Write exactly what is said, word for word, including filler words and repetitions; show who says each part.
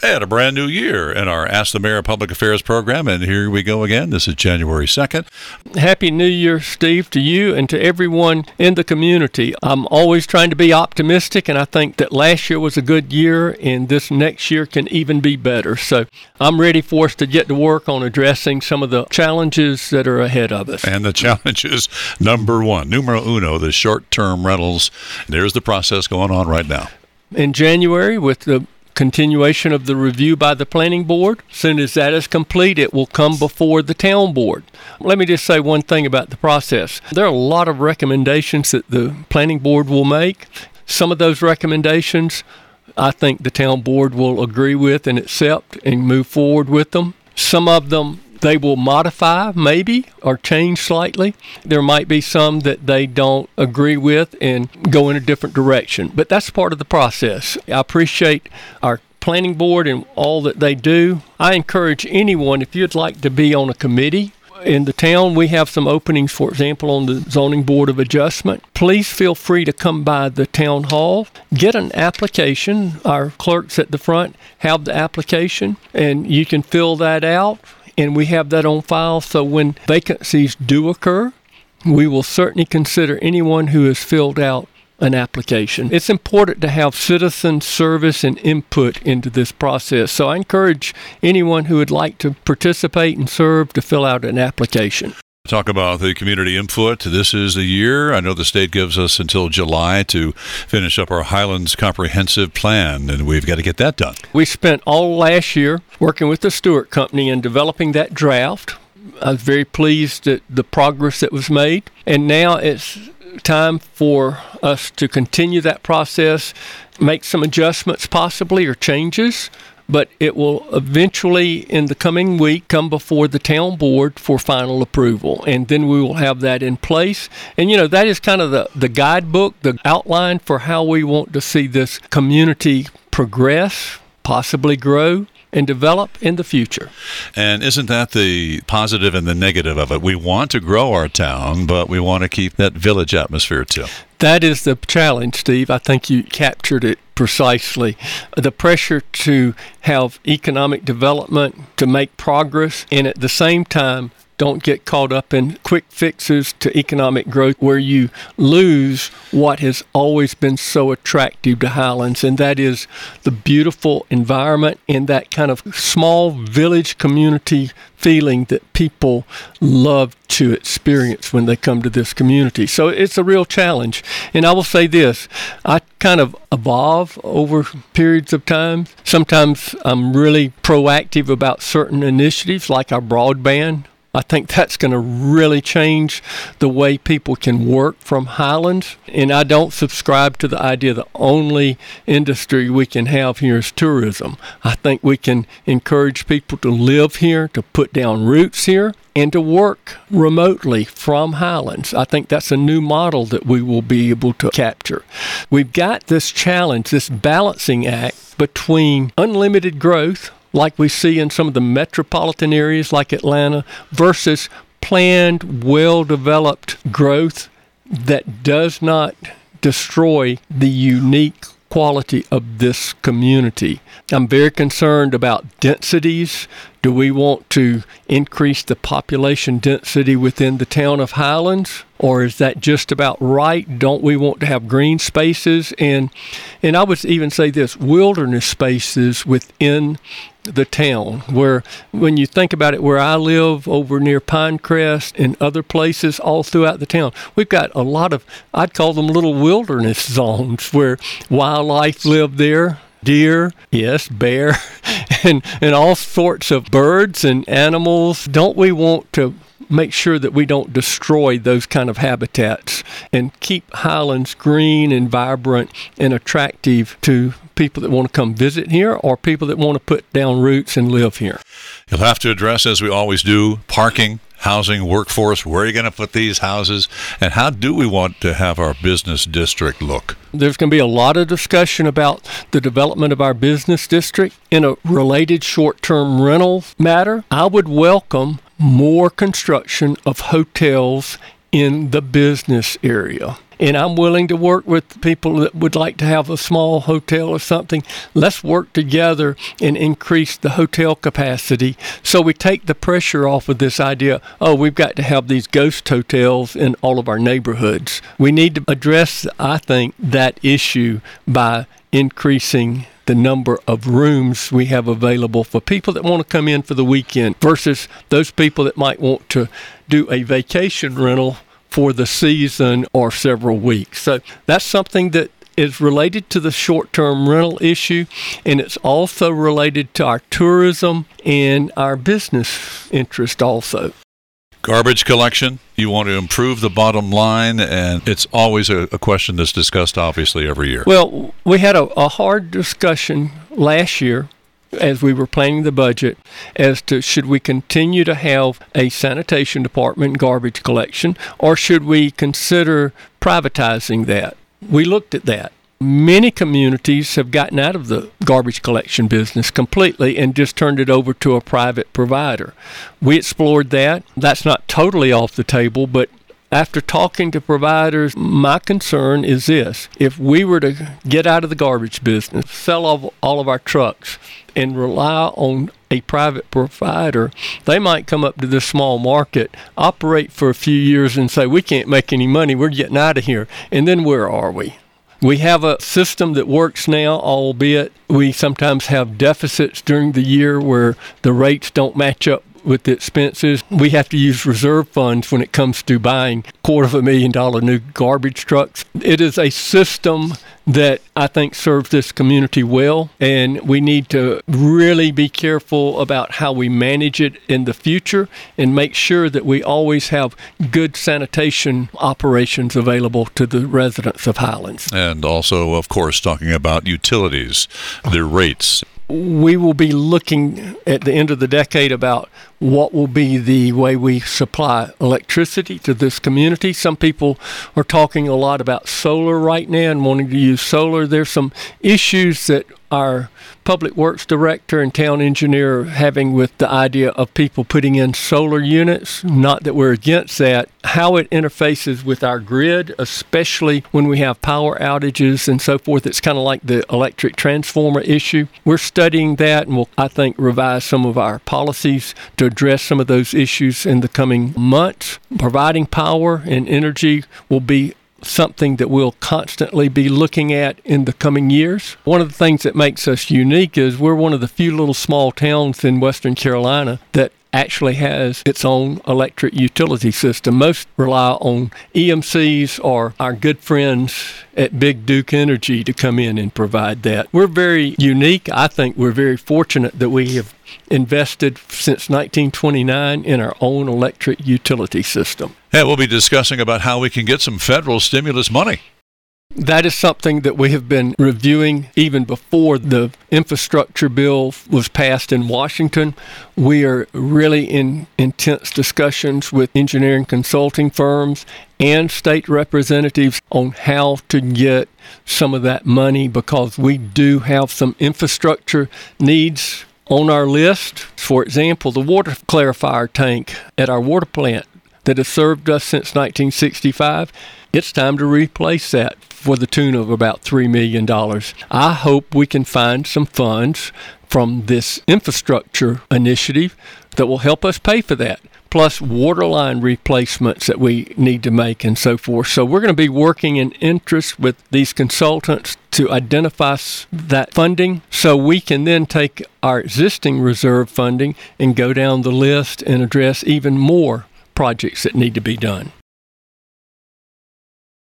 Speaker 1: And a brand new year in our Ask the Mayor Public Affairs program. And here we go again. This is January second.
Speaker 2: Happy New Year, Steve, to you and to everyone in the community. I'm always trying to be optimistic, and I think that last year was a good year, and this next year can even be better. So I'm ready for us to get to work on addressing some of the challenges that are ahead of us.
Speaker 1: And the challenge is number one, numero uno, the short-term rentals. There's the process going on right now.
Speaker 2: In January, with the continuation of the review by the planning board. As soon as that is complete, it will come before the town board. Let me just say one thing about the process. There are a lot of recommendations that the planning board will make. Some of those recommendations I think the town board will agree with and accept and move forward with them. Some of them they will modify, maybe, or change slightly. There might be some that they don't agree with and go in a different direction. But that's part of the process. I appreciate our planning board and all that they do. I encourage anyone, if you'd like to be on a committee in the town, we have some openings, for example, on the Zoning Board of Adjustment. Please feel free to come by the town hall, get an application. Our clerks at the front have the application, and you can fill that out. And we have that on file, so when vacancies do occur, we will certainly consider anyone who has filled out an application. It's important to have citizen service and input into this process, so I encourage anyone who would like to participate and serve to fill out an application.
Speaker 1: Talk about the community input. This is the year. I know the state gives us until July to finish up our Highlands Comprehensive Plan, and we've got to get that done.
Speaker 2: We spent all last year working with the Stewart Company and developing that draft. I was very pleased at the progress that was made, and now it's time for us to continue that process, make some adjustments possibly or changes. But it will eventually, in the coming week, come before the town board for final approval. And then we will have that in place. And, you know, that is kind of the, the guidebook, the outline for how we want to see this community progress, possibly grow, and develop in the future.
Speaker 1: And isn't that the positive and the negative of it? We want to grow our town, but we want to keep that village atmosphere too.
Speaker 2: That is the challenge, Steve. I think you captured it precisely. The pressure to have economic development, to make progress, and at the same time, don't get caught up in quick fixes to economic growth where you lose what has always been so attractive to Highlands, and that is the beautiful environment and that kind of small village community feeling that people love to experience when they come to this community. So it's a real challenge. And I will say this, I kind of evolve over periods of time. Sometimes I'm really proactive about certain initiatives like our broadband. I think that's going to really change the way people can work from Highlands. And I don't subscribe to the idea the only industry we can have here is tourism. I think we can encourage people to live here, to put down roots here, and to work remotely from Highlands. I think that's a new model that we will be able to capture. We've got this challenge, this balancing act between unlimited growth, like we see in some of the metropolitan areas like Atlanta, versus planned, well-developed growth that does not destroy the unique quality of this community. I'm very concerned about densities. Do we want to increase the population density within the town of Highlands? Or is that just about right? Don't we want to have green spaces? And and I would even say this, wilderness spaces within the town, where when you think about it, where I live over near Pinecrest and other places all throughout the town, we've got a lot of, I'd call them little wilderness zones where wildlife live there. Deer, yes, bear, and, and all sorts of birds and animals. Don't we want to make sure that we don't destroy those kind of habitats and keep Highlands green and vibrant and attractive to people that want to come visit here or people that want to put down roots and live here?
Speaker 1: You'll have to address, as we always do, parking, housing, workforce. Where are you going to put these houses? And how do we want to have our business district look?
Speaker 2: There's going to be a lot of discussion about the development of our business district. In a related short-term rental matter, I would welcome more construction of hotels in the business area. And I'm willing to work with people that would like to have a small hotel or something. Let's work together and increase the hotel capacity so we take the pressure off of this idea, oh, we've got to have these ghost hotels in all of our neighborhoods. We need to address, I think, that issue by increasing the number of rooms we have available for people that want to come in for the weekend versus those people that might want to do a vacation rental for the season or several weeks. So that's something that is related to the short-term rental issue, and it's also related to our tourism and our business interest also.
Speaker 1: Garbage collection, you want to improve the bottom line, and it's always a, a question that's discussed, obviously, every year.
Speaker 2: Well, we had a, a hard discussion last year as we were planning the budget as to should we continue to have a sanitation department and garbage collection, or should we consider privatizing that? We looked at that. Many communities have gotten out of the garbage collection business completely and just turned it over to a private provider. We explored that. That's not totally off the table, but after talking to providers, my concern is this. If we were to get out of the garbage business, sell off all of our trucks, and rely on a private provider, they might come up to this small market, operate for a few years, and say, we can't make any money, we're getting out of here. And then where are we? We have a system that works now, albeit we sometimes have deficits during the year where the rates don't match up with the expenses. We have to use reserve funds when it comes to buying quarter of a million dollar new garbage trucks. It is a system that I think serves this community well, and we need to really be careful about how we manage it in the future and make sure that we always have good sanitation operations available to the residents of Highlands.
Speaker 1: And also, of course, talking about utilities, their rates.
Speaker 2: We will be looking at the end of the decade about what will be the way we supply electricity to this community. Some people are talking a lot about solar right now and wanting to use solar. There's some issues that our public works director and town engineer are having with the idea of people putting in solar units. Not that we're against that. How it interfaces with our grid, especially when we have power outages and so forth. It's kind of like the electric transformer issue. We're studying that, and we'll, I think, revise some of our policies to address some of those issues in the coming months. Providing power and energy will be something that we'll constantly be looking at in the coming years. One of the things that makes us unique is we're one of the few little small towns in Western Carolina that actually has its own electric utility system. Most rely on E M Cs or our good friends at Big Duke Energy to come in and provide that. We're very unique. I think we're very fortunate that we have invested since nineteen twenty-nine in our own electric utility system.
Speaker 1: And we'll be discussing about how we can get some federal stimulus money.
Speaker 2: That is something that we have been reviewing even before the infrastructure bill was passed in Washington. We are really in intense discussions with engineering consulting firms and state representatives on how to get some of that money, because we do have some infrastructure needs on our list. For example, the water clarifier tank at our water plant that has served us since nineteen sixty-five, it's time to replace that for the tune of about three million dollars. I hope we can find some funds from this infrastructure initiative that will help us pay for that, plus water line replacements that we need to make and so forth. So we're going to be working in interest with these consultants to identify that funding so we can then take our existing reserve funding and go down the list and address even more projects that need to be done.